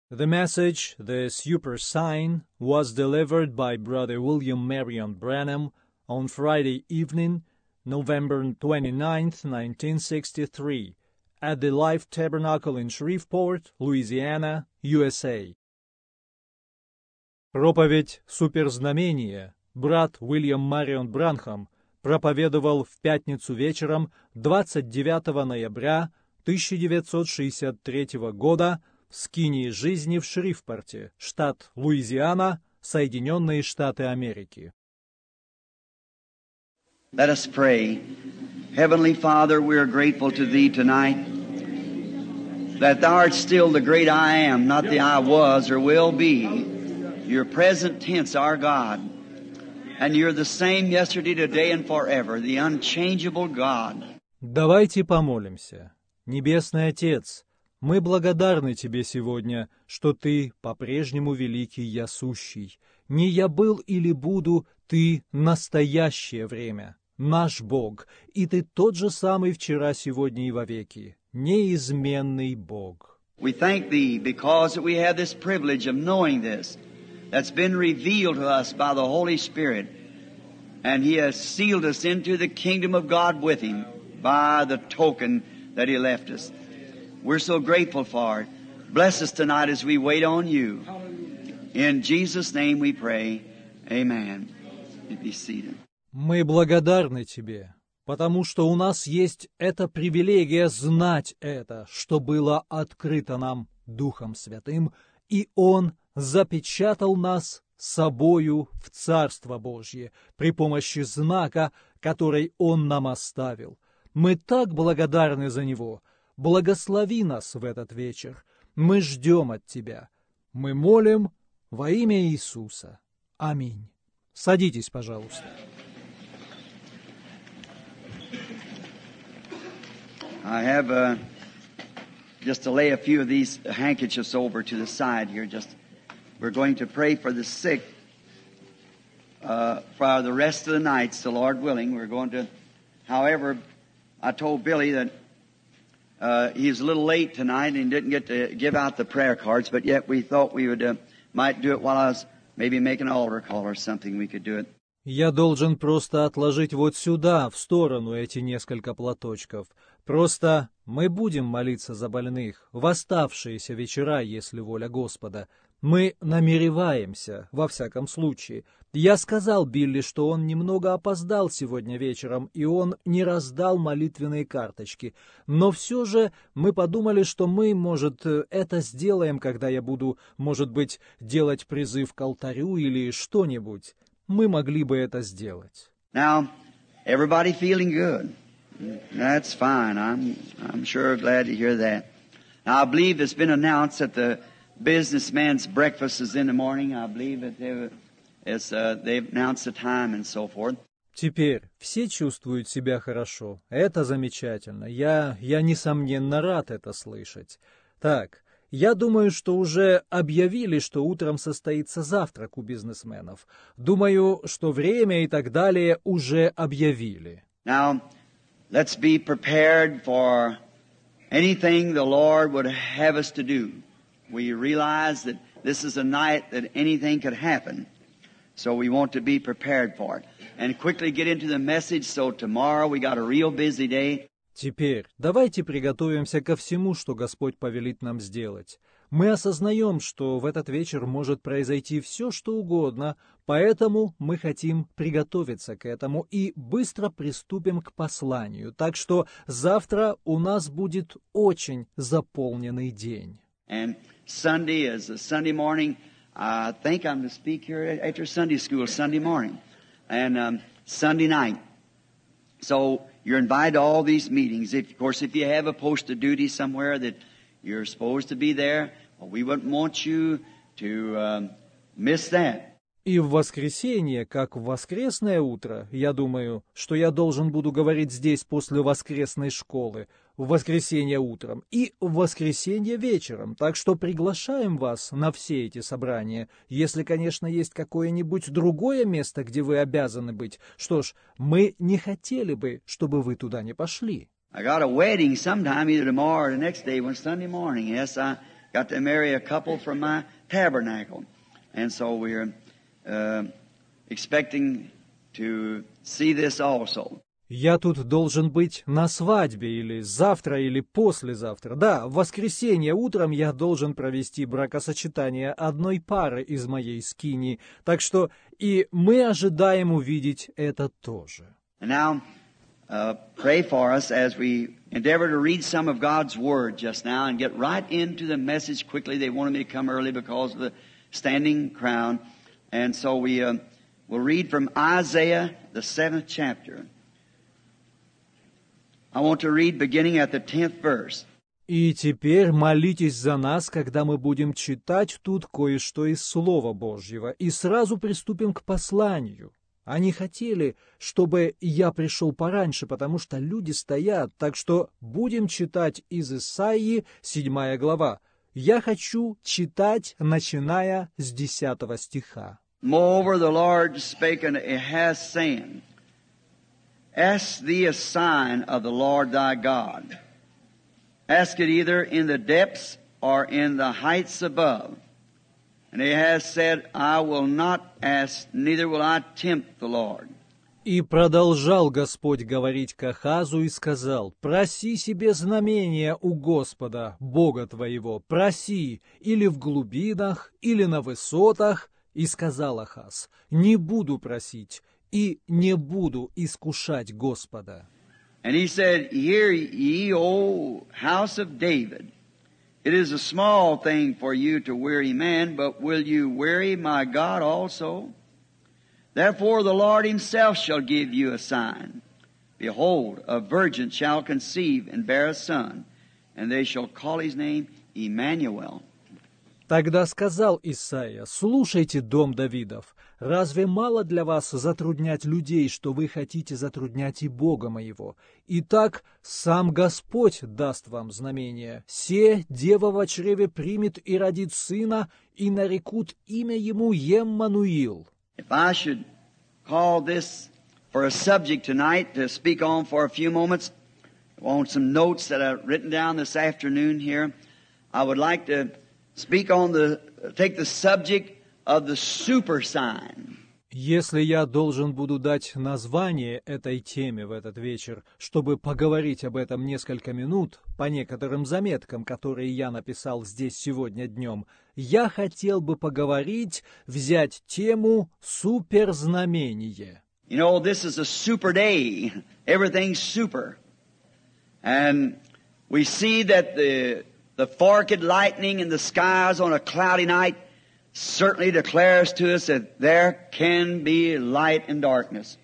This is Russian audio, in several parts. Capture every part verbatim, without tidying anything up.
The message, the super sign, was delivered by Brother William Marion Branham on Friday evening, November twenty-ninth, nineteen sixty-three, at the Life Tabernacle in Shreveport, Louisiana, ю эс эй. Проповедь суперзнамения брат Уильям Марион Бранхам проповедовал в пятницу вечером двадцать девятого ноября тысяча девятьсот шестьдесят третьего года в скинии жизни в Шрифпорте, штат Луизиана, Соединенные Штаты Америки. Let us pray. Heavenly Father, we are grateful to Thee tonight that Thou art still the great I am, not the I was or will be. Your present tense, our God. And You're the same yesterday, today, and forever, the unchangeable God. Давайте помолимся. Небесный Отец, мы благодарны Тебе сегодня, что Ты по-прежнему великий Я сущий. Не я был или буду, Ты настоящее время, наш Бог, и Ты тот же самый вчера, сегодня и вовеки, неизменный Бог. We thank Thee because we have this privilege of knowing this, that's been revealed to us by the Holy Spirit, and He has sealed us into the kingdom of God with Him by the token that He left us. We're so grateful for it. Bless us tonight as we wait on You. In Jesus' name we pray. Amen. Be seated. Мы благодарны Тебе, потому что у нас есть эта привилегия знать это, что было открыто нам Духом Святым, и Он запечатал нас собою в Царство Божье при помощи знака, который Он нам оставил. Мы так благодарны за него. Благослови нас в этот вечер. Мы ждем от Тебя. Мы молим во имя Иисуса. Аминь. Садитесь, пожалуйста. I have uh, just to lay a few of these handkerchiefs over to the side here. Just we're going to pray for the sick uh, for the rest of the nights, the Lord willing. We're going to, however, I told Billy that uh, he's a little late tonight and didn't get to give out the prayer cards, but yet we thought we would uh, might do it while I was maybe making an altar call or something. We could do it. Я должен просто отложить вот сюда, в сторону, эти несколько платочков. Просто мы будем молиться за больных в оставшиеся вечера, если воля Господа. Мы намереваемся, во всяком случае. Я сказал Билли, что он немного опоздал сегодня вечером, и он не раздал молитвенные карточки. Но все же мы подумали, что мы, может, это сделаем, когда я буду, может быть, делать призыв к алтарю или что-нибудь. Мы могли бы это сделать. Now, everybody feeling good. That's fine. I'm I'm sure glad to hear that. Now, I believe it's been announced that the businessman's breakfast is in the morning. I believe that they, it's, uh, they've announced the time and so forth. Теперь все чувствуют себя хорошо. Это замечательно. Я, я, несомненно, рад это слышать. Так, я думаю, что уже объявили, что утром состоится завтрак у бизнесменов. Думаю, что время и так далее уже объявили. Now, let's be prepared for anything the Lord would have us to do. We realize that this is a night that anything could happen. So we want to be prepared for it. And quickly get into the message, so tomorrow we got a real busy day. Теперь давайте приготовимся ко всему, что Господь повелит нам сделать. Мы осознаем, что в этот вечер может произойти все, что угодно, поэтому мы хотим приготовиться к этому и быстро приступим к посланию. Так что завтра у нас будет очень заполненный день. And Sunday is a Sunday morning. I think I'm to speak here after Sunday school Sunday morning. And um, Sunday night. So you're invited to all these meetings. If, of course, if you have a post of duty somewhere that you're supposed to be there, well, we wouldn't want you to um, miss that. И в воскресенье, как в воскресное утро, я думаю, что я должен буду говорить здесь после воскресной школы, в воскресенье утром и в воскресенье вечером. Так что приглашаем вас на все эти собрания. Если, конечно, есть какое-нибудь другое место, где вы обязаны быть, что ж, мы не хотели бы, чтобы вы туда не пошли. I got a wedding sometime, either tomorrow or the next day, when Sunday morning. Yes, I got to marry a couple from my tabernacle. And so we're uh, expecting to see this also. Я тут должен быть на свадьбе или завтра, или послезавтра. Да, в воскресенье утром я должен провести бракосочетание одной пары из моей скинии. Так что и мы ожидаем увидеть это тоже. And now, uh, pray for us as we endeavor to read some of God's Word just now and get right into the message quickly. They wanted me to come early because of the standing crowd. And so we uh, will read from Isaiah, the seventh chapter. I want to read beginning at the tenth verse. И теперь молитесь за нас, когда мы будем читать тут кое-что из Слова Божьего, и сразу приступим к посланию. Они хотели, чтобы я пришел пораньше, потому что люди стоят, так что будем читать из Исаии, седьмая глава. Я хочу читать, начиная с десятого стиха. Moreover, the Lord spake unto Ahaz, saying, Ask thee a sign of the Lord thy God. Ask it either in the depths or in the heights above. And Ahaz said, I will not ask, neither will I tempt the Lord. И продолжал Господь говорить к Ахазу и сказал, «Проси себе знамения у Господа, Бога твоего, проси, или в глубинах, или на высотах». И сказал Ахаз, «Не буду просить, и не буду искушать Господа». And he said, Hear ye, O house of David, it is a small thing for you to weary man, but will you weary my God also? Therefore the Lord himself shall give you a sign. Behold, a virgin shall conceive and bear a son, and they shall call his name Emmanuel. Тогда сказал Исаия, «Слушайте, дом Давидов, разве мало для вас затруднять людей, что вы хотите затруднять и Бога моего? Итак, сам Господь даст вам знамение. Се, дева во чреве примет и родит сына, и нарекут имя ему Еммануил». If I should call this for a subject tonight to speak on for a few moments, on some notes that I've written down this afternoon here, I would like to speak on the, take the subject of the super sign. Если я должен буду дать название этой теме в этот вечер, чтобы поговорить об этом несколько минут, по некоторым заметкам, которые я написал здесь сегодня днем, я хотел бы поговорить, взять тему «Суперзнамение». You know, this is a super day. Everything's super. And we see that the The forked lightning in the skies on a cloudy night certainly declares to us that there can be light and darkness.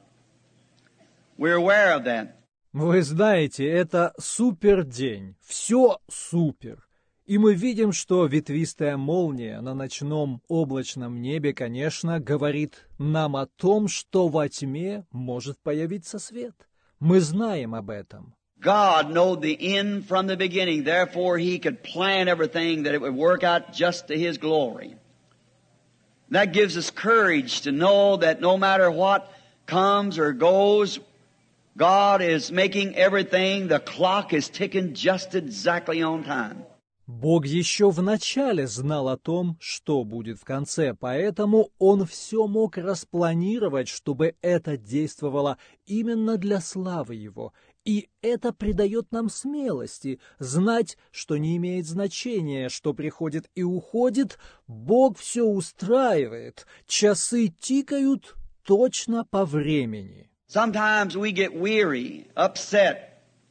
We're aware of that. Вы знаете, это супердень. Все супер. И мы видим, что ветвистая молния на ночном облачном небе, конечно, говорит нам о том, что во тьме может появиться свет. Мы знаем об этом. God knowed the end from the beginning, therefore He could plan everything that it would work out just to His glory. That gives us courage to know that no matter what comes or goes, God is making everything, the clock is ticking just exactly on time. Бог еще в начале знал о том, что будет в конце, поэтому Он все мог распланировать, чтобы это действовало именно для славы Его. И это придает нам смелости, знать, что не имеет значения, что приходит и уходит, Бог все устраивает, часы тикают точно по времени. Sometimes we get weary, upset.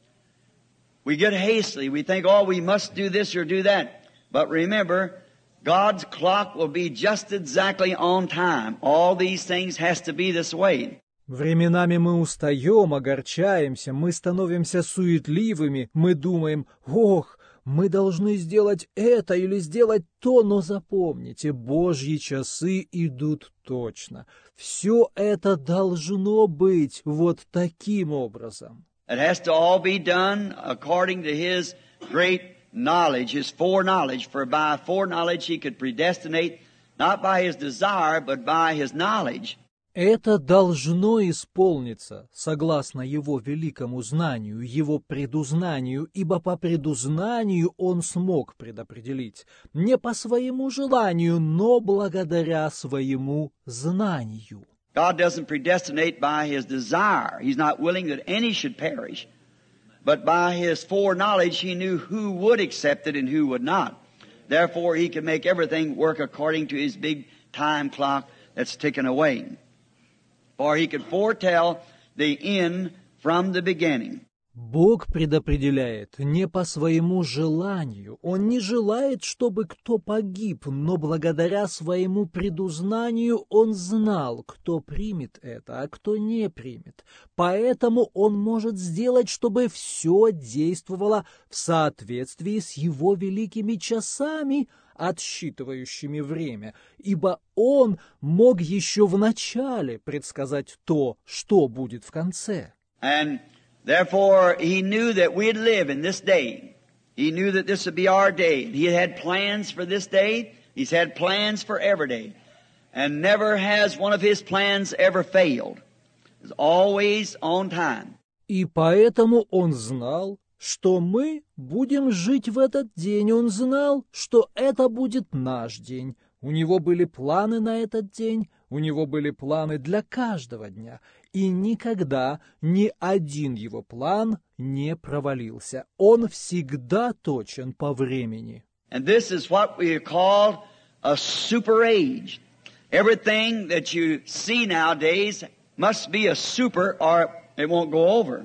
We get hastily. We think, oh, we must do this or do that. But remember, God's clock will be just exactly on time. All these things has to be this way. Временами мы устаем, огорчаемся, мы становимся суетливыми, мы думаем, ох, мы должны сделать это или сделать то, но запомните, Божьи часы идут точно. Все это должно быть вот таким образом. It has to all be done according to His great knowledge, His foreknowledge, for by foreknowledge He could predestinate, not by His desire, but by His knowledge. Это должно исполниться, согласно его великому знанию, его предузнанию, ибо по предузнанию он смог предопределить, не по своему желанию, но благодаря своему знанию. God doesn't predestinate by His desire. He's not willing that any should perish. But by His foreknowledge, He knew who would accept it and who would not. Therefore, He can make everything work according to His big time clock that's ticking away. For He could foretell the end from the beginning. Бог предопределяет не по своему желанию. Он не желает, чтобы кто погиб, но благодаря своему предузнанию Он знал, кто примет это, а кто не примет. Поэтому Он может сделать, чтобы все действовало в соответствии с Его великими часами, отсчитывающими время, ибо Он мог еще в начале предсказать то, что будет в конце. And therefore, He knew that we'd live in this day. He knew that this would be our day. He had plans for this day. He's had plans for every day. And never has one of His plans ever failed. It's always on time. И поэтому Он знал, что мы будем жить в этот день. Он знал, что это будет наш день. У Него были планы на этот день. У Него были планы для каждого дня. И никогда ни один Его план не провалился. Он всегда точен по времени. And this is what we call a super age. Everything that you see nowadays must be a super or it won't go over.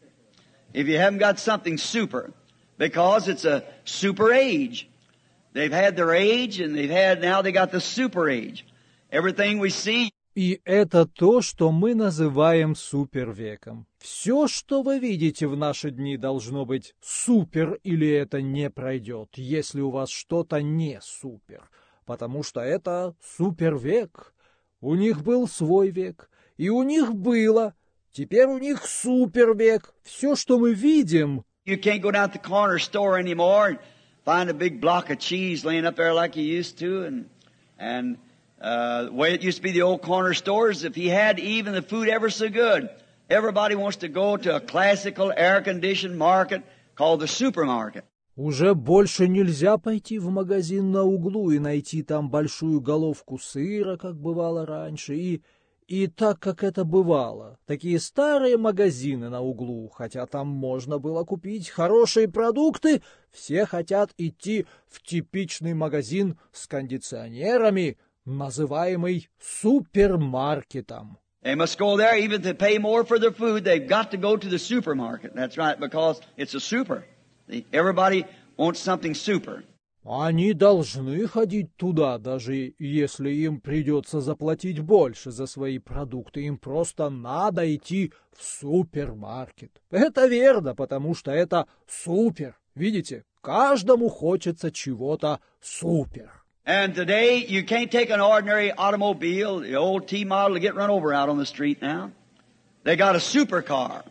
If you haven't got something super, because it's a super age. They've had their age and they've had, now they got the super age. Everything we see. И это то, что мы называем супервеком. Все, что вы видите в наши дни, должно быть супер, или это не пройдет, если у вас что-то не супер. Потому что это супервек. У них был свой век, и у них было. Теперь у них супервек. Все, что мы видим. You can't go down to the corner store anymore and find a big block of cheese laying up there like you used to, and and uh, the way it used to be the old corner stores, if he had even the food ever so good, everybody wants to go to a classical air-conditioned market called the supermarket. Уже больше нельзя пойти в магазин на углу и найти там большую головку сыра, как бывало раньше, и И так, как это бывало, такие старые магазины на углу, хотя там можно было купить хорошие продукты, все хотят идти в типичный магазин с кондиционерами, называемый супермаркетом. They must go there even to pay more for their food. They've got to go to the supermarket. That's right, because it's a super. Everybody wants something super. Они должны ходить туда, даже если им придется заплатить больше за свои продукты. Им просто надо идти в супермаркет. Это верно, потому что это супер. Видите, каждому хочется чего-то супер. And today you can't take an ordinary automobile, the old T model, to get run over out on the street now. They got a supercar.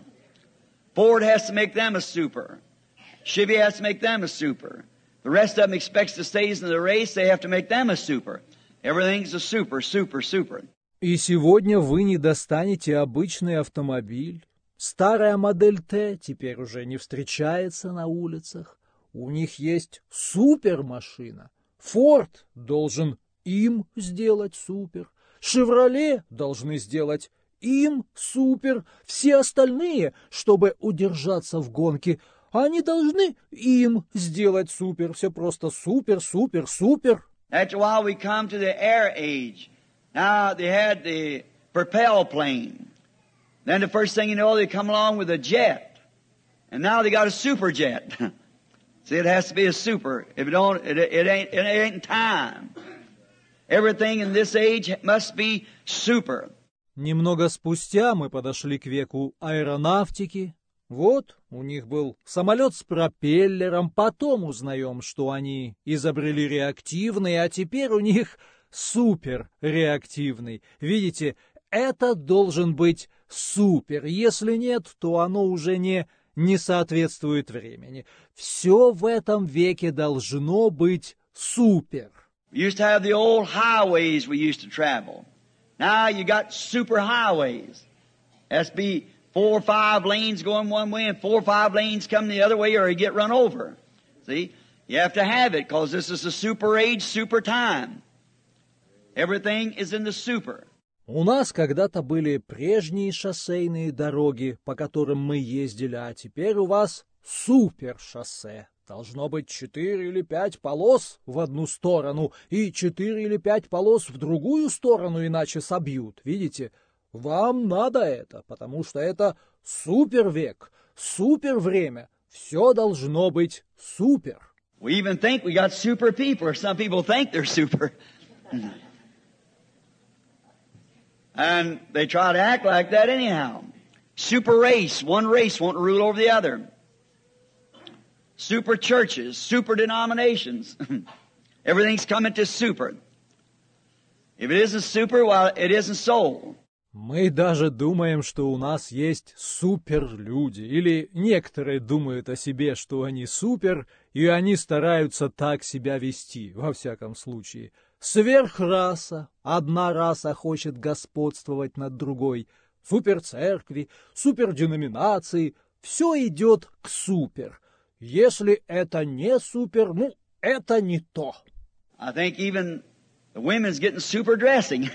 Ford has to make them a super. Chevy has to make them a super. The rest of them expects to stay in the race, they have to make them a super. Everything's a super, super, super. И сегодня вы не достанете обычный автомобиль. Старая модель Т теперь уже не встречается на улицах. У них есть супермашина. Форд должен им сделать супер. Шевроле должны сделать им супер. Все остальные, чтобы удержаться в гонке, они должны им сделать супер. Все просто супер, супер, супер. After a while we come to the air age. Now they had the propel plane. Then the first thing you know, they come along with a jet. And now they got a super jet. See, it has to be a super. If it don't, it, it ain't, it ain't time. Everything in this age must be super. Немного спустя мы подошли к веку аэронавтики. Вот, у них был самолет с пропеллером, потом узнаем, что они изобрели реактивный, а теперь у них суперреактивный. Видите, это должен быть супер. Если нет, то оно уже не, не соответствует времени. Все в этом веке должно быть супер. We used to have the old highways we used to travel. Now you got super highways. That's be four or five lanes going one way and four or five lanes coming the other way, or you get run over. See? You have to have it, because this is a super age, super time. Everything is in the super. У нас когда-то были прежние шоссейные дороги, по которым мы ездили, а теперь у вас супершоссе. Должно быть четыре или пять полос в одну сторону и четыре или пять полос в другую сторону, иначе собьют. Видите? Вам надо это, потому что это супервек, супервремя. Все должно быть супер. We even think we got super people, or some people think they're super. And they try to act like that anyhow. Super race, one race won't rule over the other. Super churches, super denominations. Everything's coming to super. If it isn't super, well, it isn't so. Мы даже думаем, что у нас есть суперлюди, или некоторые думают о себе, что они супер, и они стараются так себя вести, во всяком случае. Сверхраса, одна раса хочет господствовать над другой, суперцеркви, суперденоминации, все идет к супер. Если это не супер, ну, это не то. I think even the women's getting super dressing.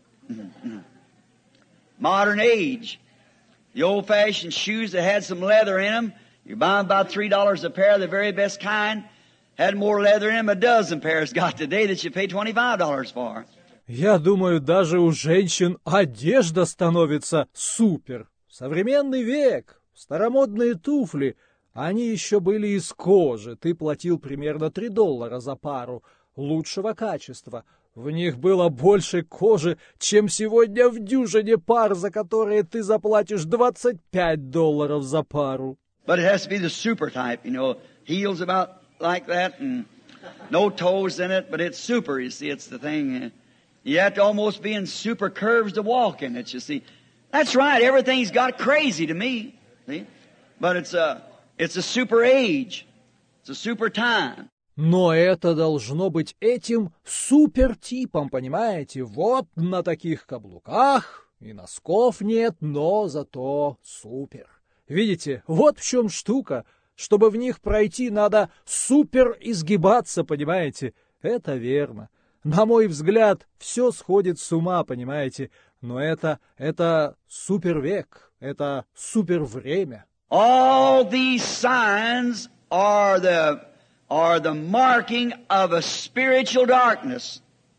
Modern age. The old-fashioned shoes that had some leather in them, you buy them about three dollars a pair, the very best kind, had more leather in them a dozen pairs got today that you pay twenty-five dollars for. Я думаю, даже у женщин одежда становится супер. Современный век, старомодные туфли, они еще были из кожи, ты платил примерно три доллара за пару, лучшего качества. В них было больше кожи, чем сегодня в дюжине пар, за которые ты заплатишь двадцать пять долларов за пару. But it has to be the super type, you know, heels about like that and no toes in it, but it's super, you see, it's the thing. You have to almost be in super curves to walk in it, you see. That's right, everything's got crazy to me, see? But it's a, it's a super age, it's a super time. Но это должно быть этим супертипом, понимаете? Вот на таких каблуках и носков нет, но зато супер. Видите, вот в чем штука. Чтобы в них пройти, надо супер изгибаться, понимаете? Это верно. На мой взгляд, все сходит с ума, понимаете? Но это, это супервек, это супервремя. All these signs are the are the marking of a spiritual darkness.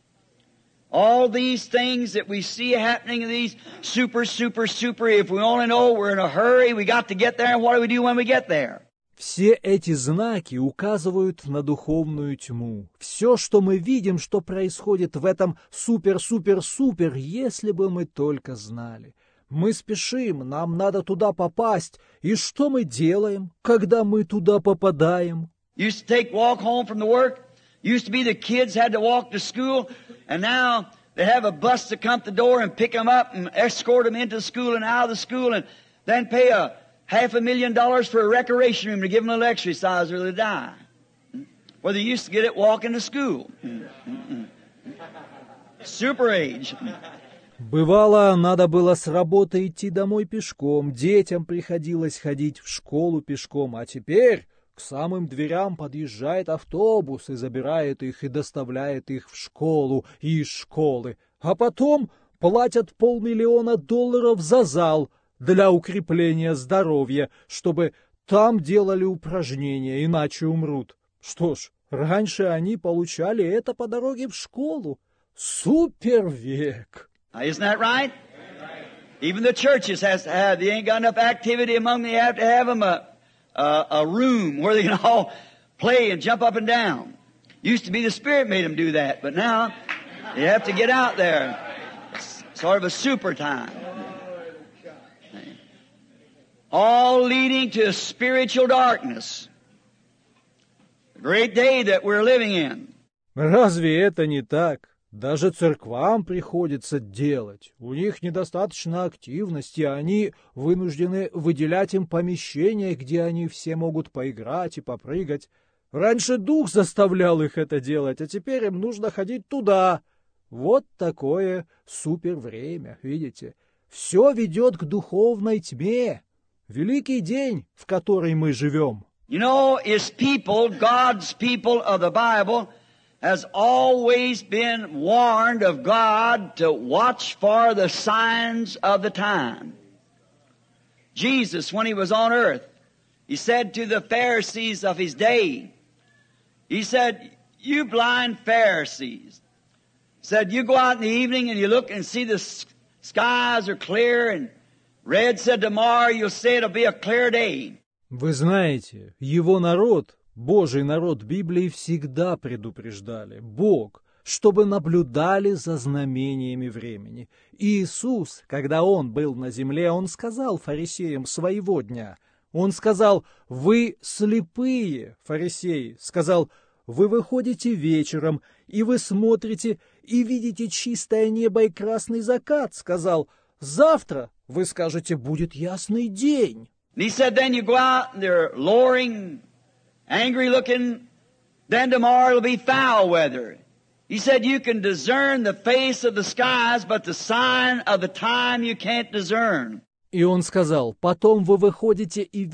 All these things that we see happening in these super, super, super, if we only know we're in a hurry, we got to get there, and what do we do when we get there? Все эти знаки указывают на духовную тьму. Все, что мы видим, что происходит в этом супер-супер-супер, если бы мы только знали. Мы спешим, нам надо туда попасть. И что мы делаем, когда мы туда попадаем? Used to take walk home from the work. Used to be the kids had to walk to school. And now they have a bus to come to the door and pick them up and escort them into school and out of the school and then pay a half a million dollars for a recreation room to give them a little exercise or they die. Well, they used to get it walking to school. Super age. Бывало, надо было с работы идти домой пешком, детям приходилось ходить в школу пешком, а теперь к самым дверям подъезжает автобус и забирает их и доставляет их в школу и из школы, а потом платят полмиллиона долларов за зал для укрепления здоровья, чтобы там делали упражнения, иначе умрут. Что ж, раньше они получали это по дороге в школу. Супервек! Isn't that right? Even the churches has to have, they ain't got enough activity among them, they have to have them a, a, a room where they can all play and jump up and down. Used to be the Spirit made them do that, but now they have to get out there. It's sort of a super time. All leading to spiritual darkness. The great day that we're living in. Разве это не так? Даже церквам приходится делать. У них недостаточно активности, они вынуждены выделять им помещения, где они все могут поиграть и попрыгать. Раньше Дух заставлял их это делать, а теперь им нужно ходить туда. Вот такое супервремя, видите? Все ведет к духовной тьме. Великий день, в который мы живем. You know, His people, God's people of the Bible, has always been warned of God to watch for the signs of the time. Jesus, when He was on earth, He said to the Pharisees of His day, He said, you blind Pharisees, said, you go out in the evening and you look and see the skies are clear, and red said tomorrow you'll say it'll be a clear day. Вы знаете, его народ, Божий народ Библии, всегда предупреждали, Бог, чтобы наблюдали за знамениями времени. И Иисус, когда Он был на земле, Он сказал фарисеям своего дня, Он сказал, вы слепые, фарисеи, сказал, вы выходите вечером, и вы смотрите, и видите чистое небо и красный закат, сказал, завтра, вы скажете, будет ясный день. And He said, then you go out and they're lowering, angry looking, then tomorrow it'll be foul weather. He said, you can discern the face of the skies, but the sign of the time you can't discern. И Он сказал, потом вы выходите и